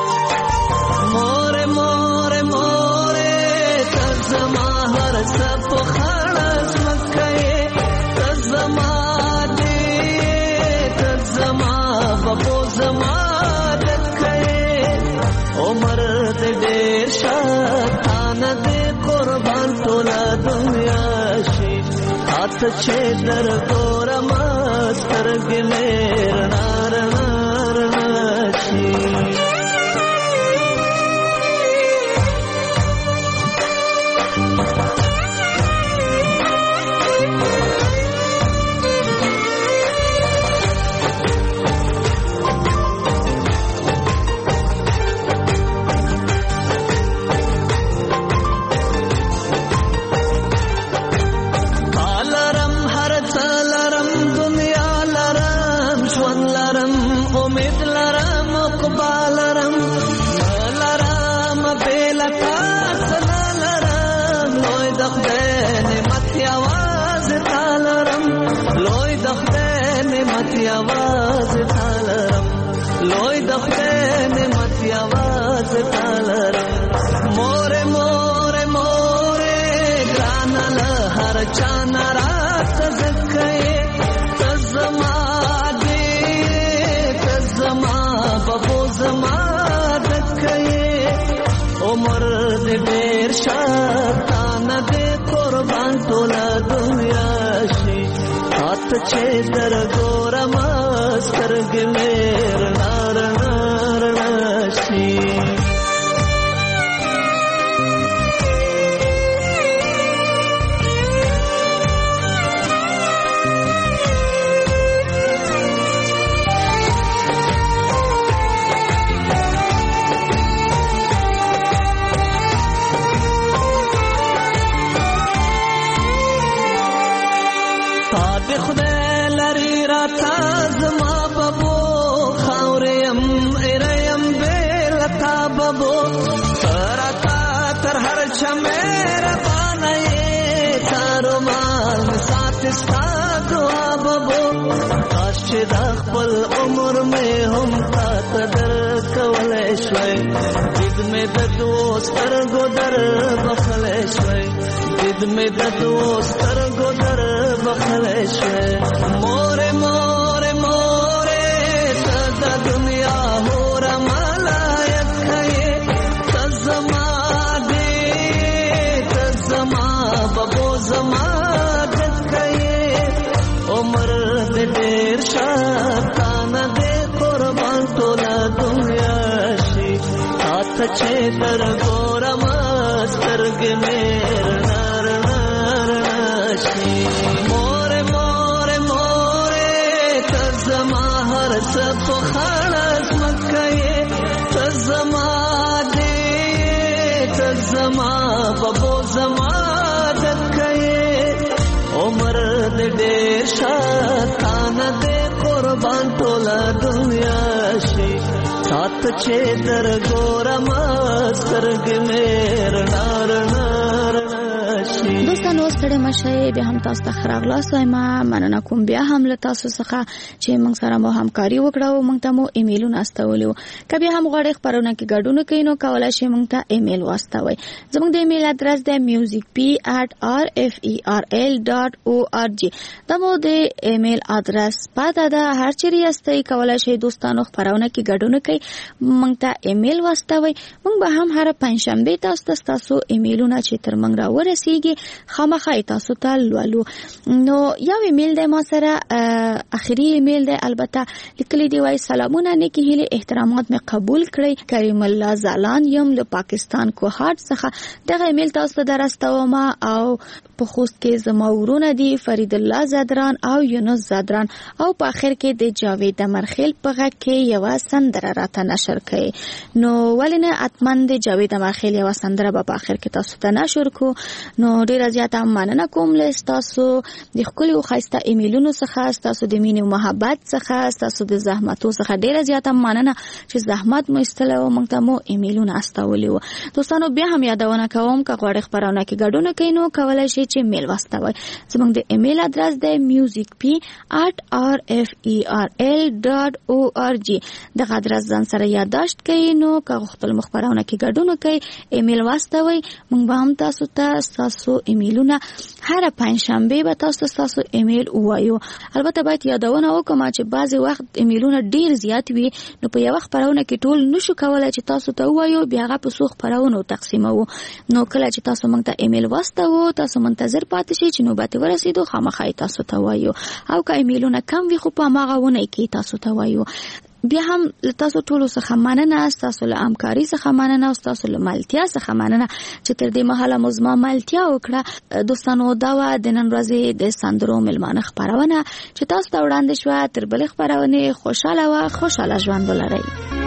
مور مور مور ته زما هر څه په خړس مکه ته زما دې ته زما په زما دکه عمر دې ډېر شاتان دې قربان ټول دنیا شي. هات چې در ګورم سترګې مې رڼا رڼا رڼا شي. لوی د خدای نعمت یواز تالرم. مور مور مور ګران له هر چا ناراض زکه ته زما دې ته زما بابو زما دکه عمر دې ډېر شاتان دې قربان ټول دنیا شي. هات چې در ګورم سترګې مې رڼا رڼا رڼا شي. تا خدای لري راته زما بابو خاوریم اریم بیلتا بابو تراتا تر هر چا میرا بانای تارو مال سات ستا دعا بابو. کاش چې د خپل عمر مې هم تا در کولی شوی. دید مې د دوستر ګودر بخلی شوی. دید مې د دوستر ګودر بخلی شوی. مور مور مور ته د دنیا مور ملایک کړې ته زما دې ته زما بابو زما دکې عمر دې ډېر شاتان دې قربان ټول دنیا شي. هات چې در ګورم سترګې مې رڼا رڼا رڼا شي. مور مور مور ته زما هر څه په خړس مکه ته زما دې ته زما ډېر شاتانه دې قربان ټوله دنیا شي سات چې در ګورم سترګې مې رڼا رڼا دوستانو ستړي مشه به هم تاسو ته خراغلاس وایم مننه کوم بیا هم له تاسو څخه چې موږ سره مو همکاري وکړه او موږ ته مو ایمیلونه استولیو کبه هم غواړئ خبرونه کې ګډون کړئ نو کولای شئ موږ ته ایمیل واستوي زموږ د ایمیل ادرس د musicp@rferl.org دا مو د ایمیل ادرس پاته ده هر چیرې استئ کولای شئ دوستانو خبرونه کې ګډون کړئ موږ ته ایمیل واستوي موږ به هم هر پنځشنبه تاسو ایمیلونه چې تر موږ را ورسیږي خامخا تاسو ته لولو نو یو ایمیل د ما سره اخري ایمیل د البته لیکلي دی وای سلامونه نیکی هیله احترامات مې قبول کړئ کریم الله زالان یم له پاکستان کوهاټ څخه دغه ایمیل تاسو ته درستوم او په خوست کې زما ورونه دي فرید الله زدران او یونس زدران او په اخر کې د جاوید امرخیل په غږ کې یو سندره راته نشر کړي نو ولنه اتمن د جاوید امرخیل یو سندره په اخر کې تاسو ته نشر کو نو ډیر زیاته مننه کوم له تاسو د خپل او خاصه ایمیلونو څخه تاسو د مینې او محبت څخه تاسو د زحمتو څخه ډیر زیاته مننه چې زحمت مو استله او موږ ته مو ایمیلونه استولیو دوستانو بیا هم یادونه کوم که غواړئ خبرونه کې ګډون کړئ نو کولای شئ چې میل واستوي زموږ د ایمیل ادرس د musicp@rferl.org دغه ادرس ځان سره یادداشت کړئ نو که خپل خبرونه کې ګډون کړئ ایمیل واستوي موږ به هم تاسو ایمیلونه هر پنځشنبه به تاسو ایمیل وایو البته باید یادونه وکم چې بعضی وخت ایمیلونه ډیر زیات وي نو په یو خبرونه کې ټول نشو کولای چې تاسو ته وایو بیا غو په څو خبرونه تقسیمو نو کله چې تاسو موږ ته ایمیل واستوو تاسو منتظر پاتې شئ چې نوبت ورسیدو خامخا تاسو ته وایو او که ایمیلونه کم وي خو په ماغه ونه کې تاسو ته وایو بیا هم تاسو ټول څخه مننه تاسو له همکاري څخه مننه او تاسو له ملتیا څخه مننه چې تر دې مهاله مزما ملتیا وکړه دوستانو دا و د نن ورځې د سندرو ملمانه خبرونه چې تاسو ته وړاندې شو تر بل خبرونه خوشاله ژوند ولرئ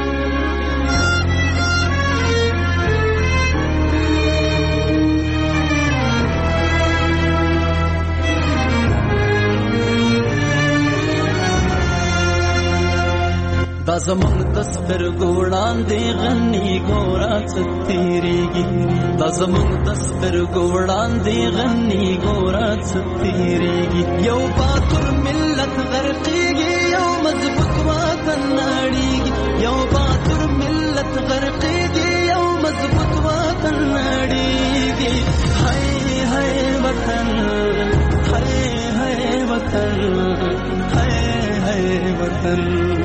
دا زمونږ تصویر ګوړان دی غنی ګورا ستیریږي دا زمونږ تصویر ګوړان دی غنی ګورا ستیریږي یو باتور ملت غرقیږي یو مضبوط وطن نړیږي یو باتور ملت غرقیږي یو مضبوط وطن نړیږي هاي هاي وطن هاي هاي وطن هاي هاي وطن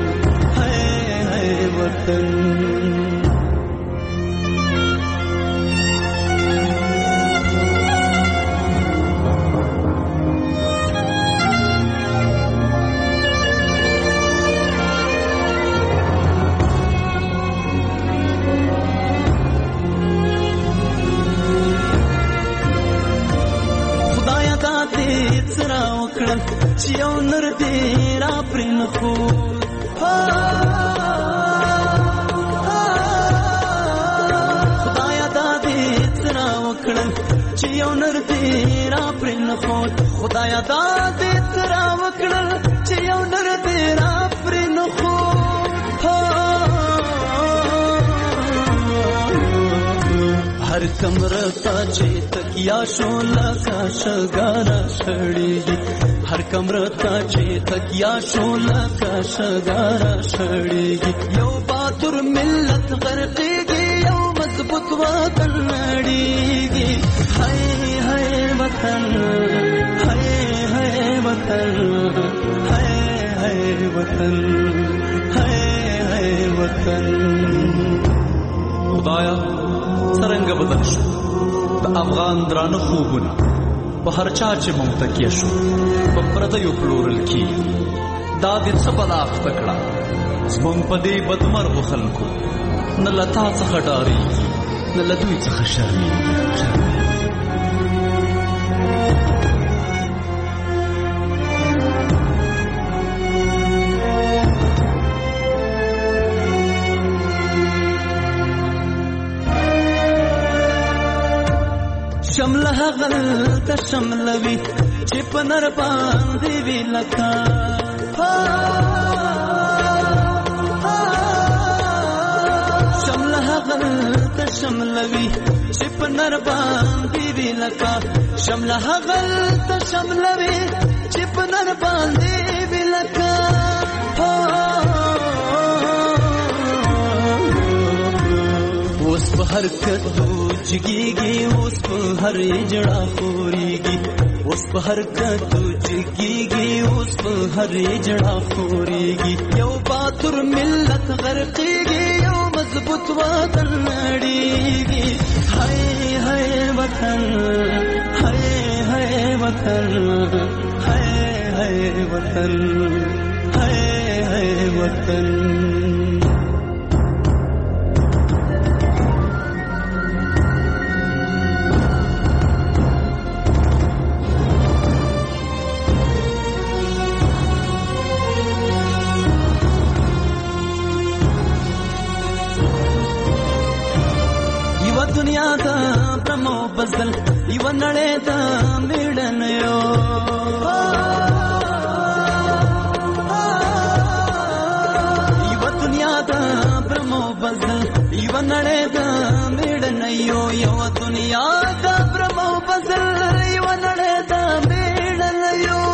وطن خدایا دا دې سره وکړه چې یو نر دې را پرې نخو چې یو نر دې را پرې نخوت خدایا دا دې ترا وکړل چې یو نر دې را پرې نخوت هر کمره تا چې تکیا شو لکه شګارا شړېږي هر کمره تا چې تکیا شو لکه شګارا شړېږي یو باتور ملت غرقېږي یو مضبوط وطن نړیږي هاي هاي وطن هاي هاي وطن هاي هاي وطن هاي هاي وطن خدایا څنګه بدل شو د افغان درانه خوبونه په هر چا چې ممتکیه شو په پردیو پلورل کی دا دې څه بلا اختکړه زمونږ په دې بدمرغو خلکو نه لتا څخه ډارېږي نه له دوی څخه شرمېږي شمله غل ته شملوي چې په نر باندې وی لکا شمله غل ته شملوي چې په نر باندې وی لکا شمله غل ته شملوي چې په نر باندې وی لکا اوس په هر کتو جګيږي اوس په هر جړه خوريږي اوس په هر کتو جګيږي اوس په هر جړه خوريږي یو باتور ملت غرقيږي یو مضبوط وطن نړيږي هاي هاي وطن هاي هاي وطن هاي هاي وطن هاي هاي وطن دنیا دا برمو بزل یو نړۍ دا میړن یو یو دنیا دا برمو بزل یو نړۍ دا میړن یو یو دنیا دا برمو بزل یو نړۍ دا میړن یو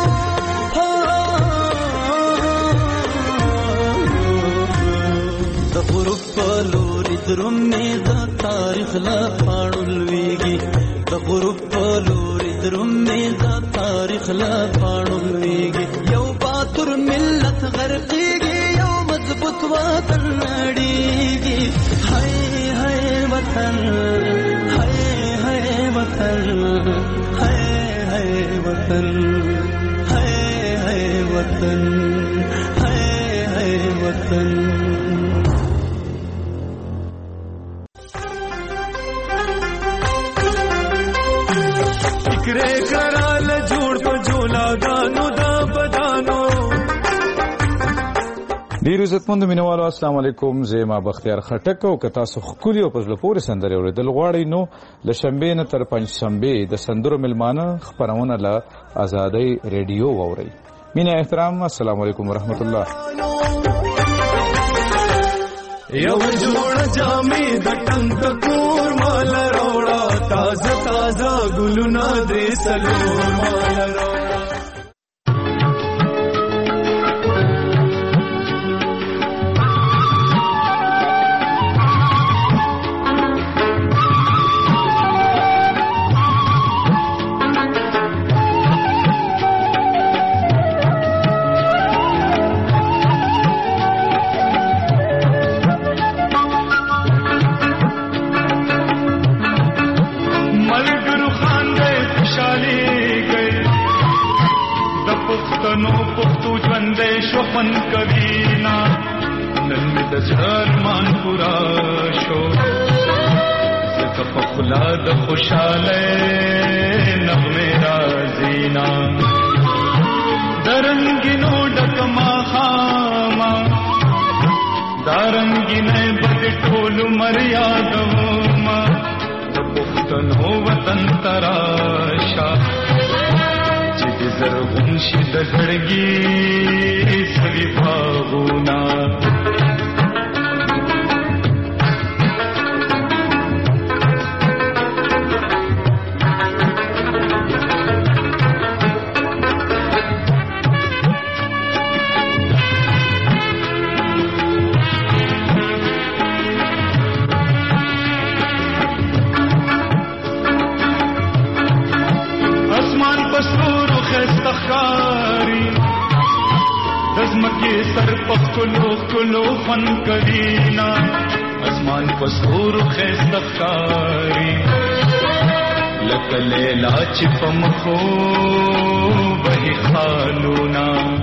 د غروب په لوري درومې د تاریخ لا پاړل ویږي د غروب په لوري درومې د تاریخ لا پاړل ویږي یو باتور ملت غرقيږي یو مضبوط وطن نړيږي هاي هاي وطن هاي هاي وطن هاي هاي وطن هاي هاي وطن هاي هاي وطن فکرې کرال جوړ په جولاګانو دا بدانو. ډیر عزتمند مینوالو السلام علیکم. زما بختیار خټک او که تاسو خولي او پزله پورې سندره اوریدل غواړئ نو ل شنبه نه تر پنځشنبه د سندرو ملمانه خبرونه له آزادۍ ریډیو واورئ. مینه احترام السلام علیکم ورحمت الله. یو جوړ جامې د ټنګ کور مال روړا تازه تازه ګلونه دې سلور مال روړا. شوفن کبینا نن می د ځرمان پورا شو زکه په خلا د خوشاله نغمه رازینا درنګینو ډکما خاما دارنګینه بد ټول مریادوما د پښتنو وطن تراشا زرغون شي د زړګي سوي باغونا. کلو فن کرینا اسمان پسور خستخاری لکلیلا چپم خو بہی خالونا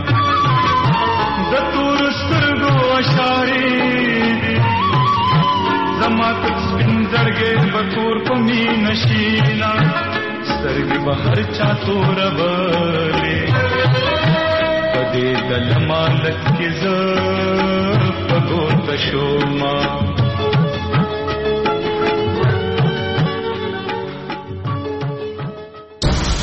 دتور سترگو اشاری زما تک سپنزرگے بطور پمی نشینا سترگی بہر چاتور بلے دل مالت کی زب پگو تشوما